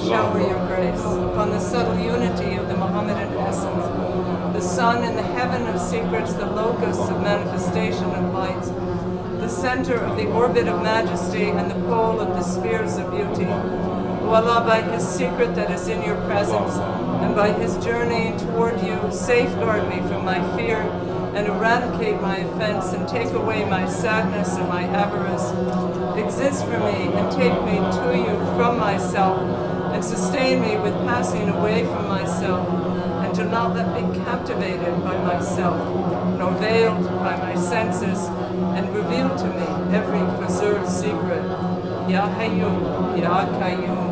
shower your grace upon the subtle unity of the Mohammedan essence, the sun in the heaven of secrets, the locus of manifestation of lights, the center of the orbit of majesty and the pole of the spheres of beauty. O Allah, by his secret that is in your presence, and by his journey toward you, safeguard me from my fear, and eradicate my offense, and take away my sadness and my avarice. Exist for me, and take me to you from myself, and sustain me with passing away from myself, and do not let me captivated by myself, nor veiled by my senses, and reveal to me every preserved secret. Ya Hayyum, Ya Qayyum.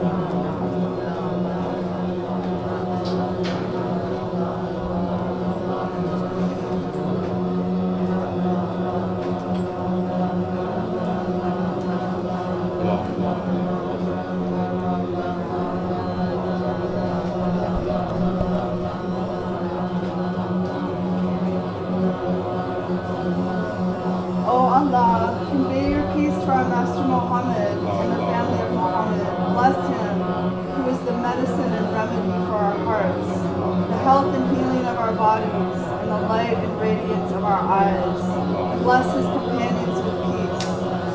Bless his companions with peace.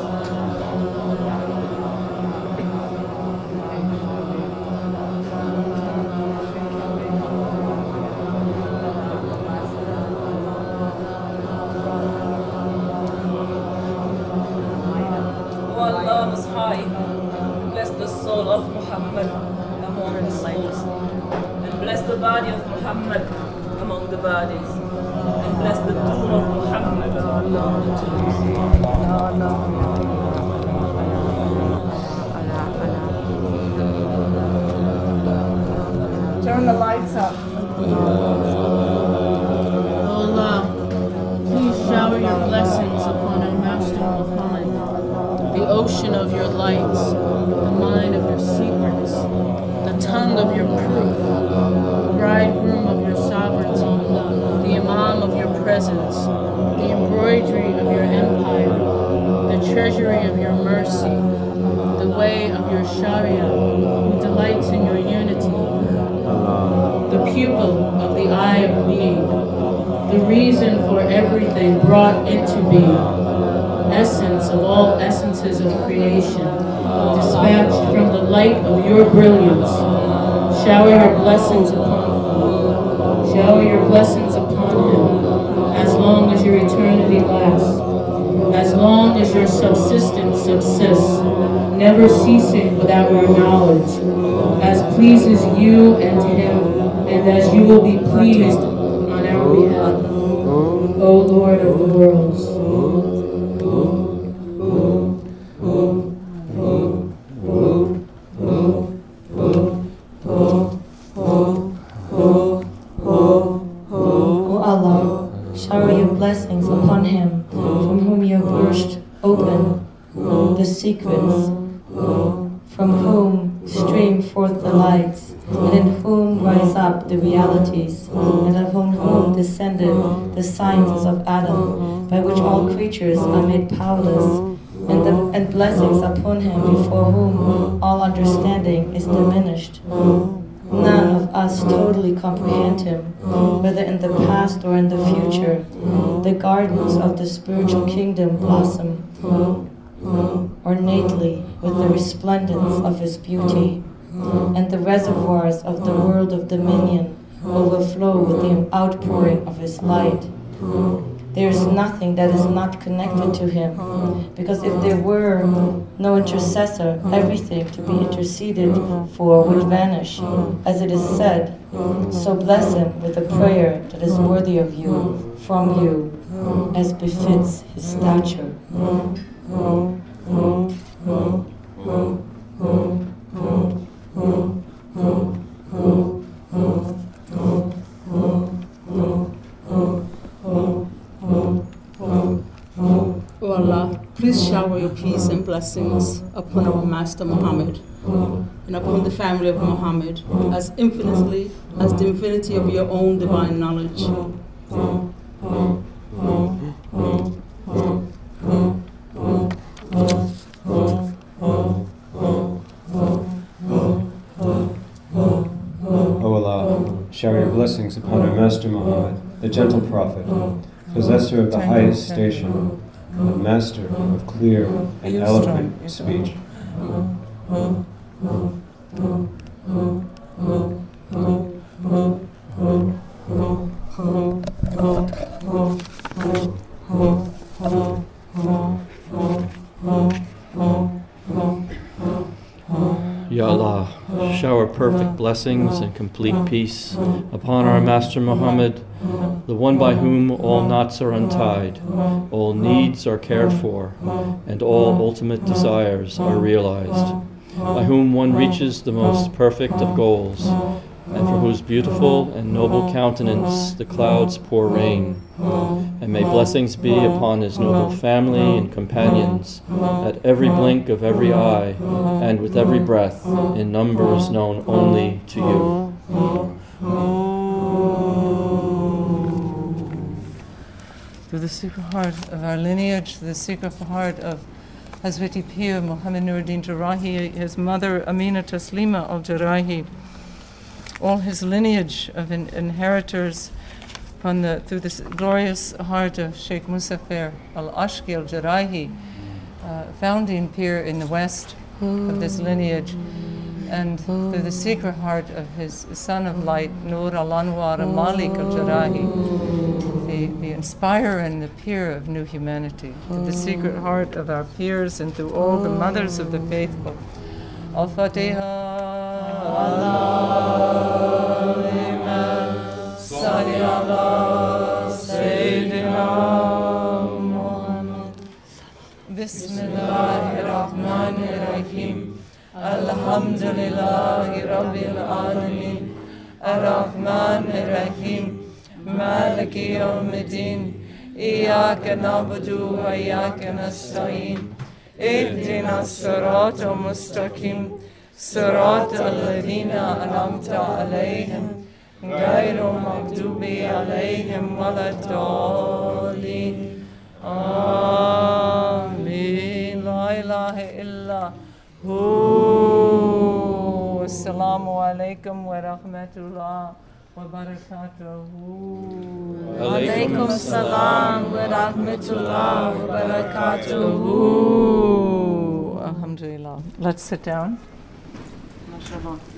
O Allah Most High, bless the soul of Muhammad among the saints, and bless the body of Muhammad among the bodies, and bless the tomb of Muhammad among the tombs. Turn the lights up. Allah, please shower your blessings upon our Master Muhammad, the ocean of your lights, the mind of your secrets, the tongue of your proof, the bridegroom of your sovereignty, the imam of your presence, the embroidery of your empire, the treasury of your mercy, the way of your sharia, who delights in your unity, the pupil of the eye of being, the reason for everything brought into being, essence of all essences of creation, dispatched from the light of your brilliance. Shower your blessings upon him. Shower your blessings upon him, as long as your eternity lasts, as long as your subsistence subsists, never ceasing without your knowledge, as pleases you and him, and as you will be pleased on our behalf, O Lord of the worlds. O Allah, shower your blessings upon him from whom you have burst open the secrets, from whom stream forth the lights, and in whom rise up the realities, and upon whom descended the sciences of Adam, by which all creatures are made powerless, and blessings upon him before whom all understanding is diminished. None of us totally comprehend him, whether in the past or in the future. The gardens of the spiritual kingdom blossom ornately with the resplendence of his beauty, and the reservoirs of the world of dominion overflow with the outpouring of his light. There is nothing that is not connected to him, because if there were no intercessor, everything to be interceded for would vanish, as it is said. So bless him with a prayer that is worthy of you, from you, as befits his stature. O Allah, please shower your peace and blessings upon our Master Muhammad and upon the family of Muhammad as infinitely as the infinity of your own divine knowledge. shower your blessings upon our Master Muhammad, the gentle prophet, possessor of the highest station, and master of clear and eloquent speech. Ya Allah, shower perfect blessings and complete peace upon our Master Muhammad, the one by whom all knots are untied, all needs are cared for, and all ultimate desires are realized, by whom one reaches the most perfect of goals, and for whose beautiful and noble countenance the clouds pour rain. And may blessings be upon his noble family and companions, at every blink of every eye, and with every breath, in numbers known only to you. To the secret heart of our lineage, to the secret heart of Hazreti Pir Muhammad Nuruddin Jarahi, his mother Amina Taslima al-Jarahi, all his lineage of inheritors through this glorious heart of Sheikh Musafir al-Ashki al-Jarahi, founding Pir in the west of this lineage, and through the secret heart of his son of light, Nur al-Anwar al-Malik al-Jarahi, the inspirer and the Pir of new humanity, to the secret heart of our peers and through all the mothers of the faithful. Al-Fatiha. Allahumma salli ala Sayyidina Muhammad. Bismillahirrahmanirrahim. Alhamdulillahi Rabbil Alameen. Ar-Rahmanir-Rahim. Maliki Yawmiddin. Iyyaka na'budu wa iyyaka nasta'in. Ihdina as-sirata al-mustaqim. صراط الذين أنعمت عليهم غير المغضوب عليهم ولا الضالين آمين لا إله إلا هو السلام عليكم ورحمة الله وبركاته عليكم السلام ورحمة الله وبركاته. Alhamdulillah. Let's sit down. MashaAllah.